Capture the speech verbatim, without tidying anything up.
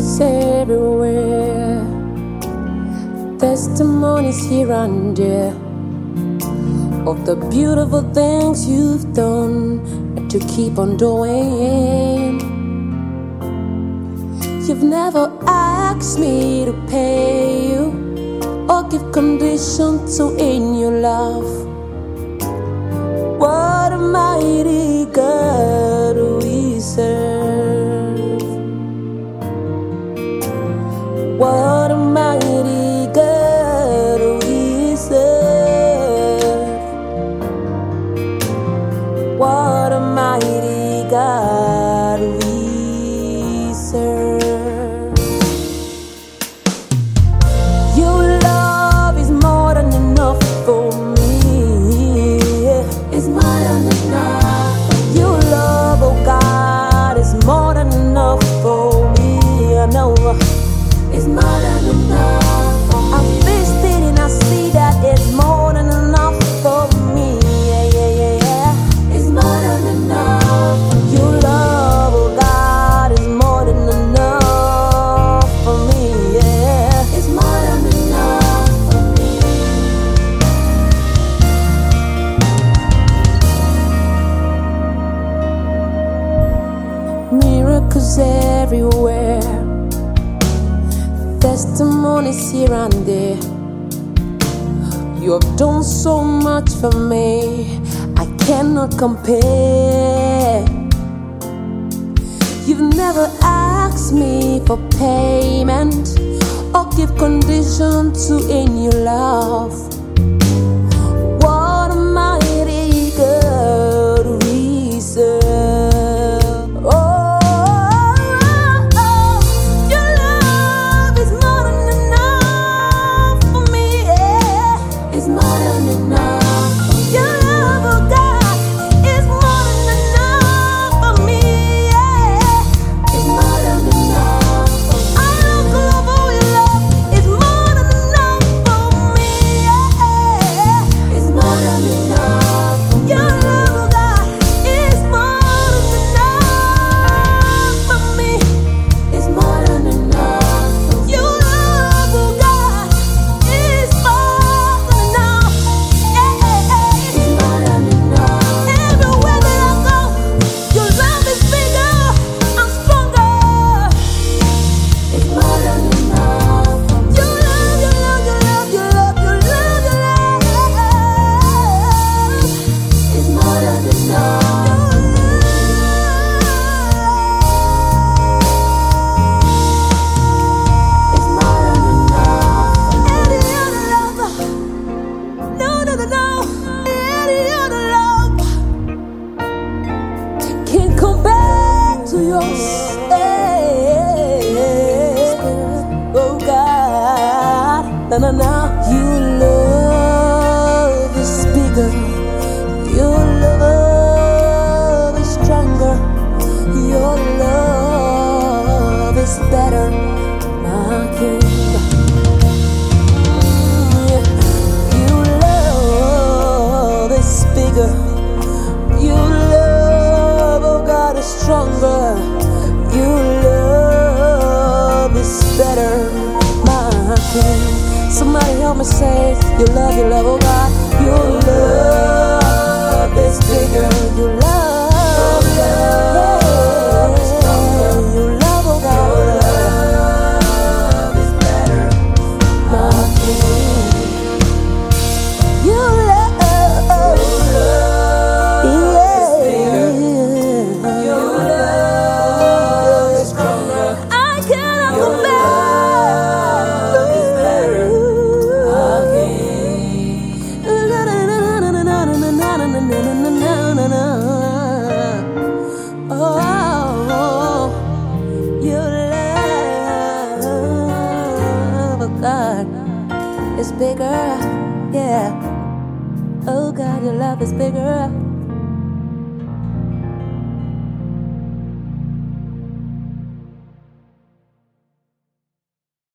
everywhere, testimonies here and there of the beautiful things you've done and to keep on doing. You've never asked me to pay you or give conditions to in your love. What a mighty God we serve. What a mighty God we serve. What a mighty God we serve. Your love is more than enough for me. It's more than enough. Your love, oh God, is more than enough for me. I know. It's more than enough. I'm feasted and I see that it's more than enough for me. Yeah, yeah, yeah, yeah. It's more than enough. Your love, oh God, is more than enough for me. Yeah, it's more than enough for me. Miracles everywhere, testimonies here and there. You have done so much for me, I cannot compare. You've never asked me for payment or give conditions to in your love. What a mighty God we serve. Na na na, your love is bigger, your love is stronger, your love is better, my King. Your love is bigger, your love, oh God, is stronger, your love is better, my King. Somebody help me say, you love, you love, oh God.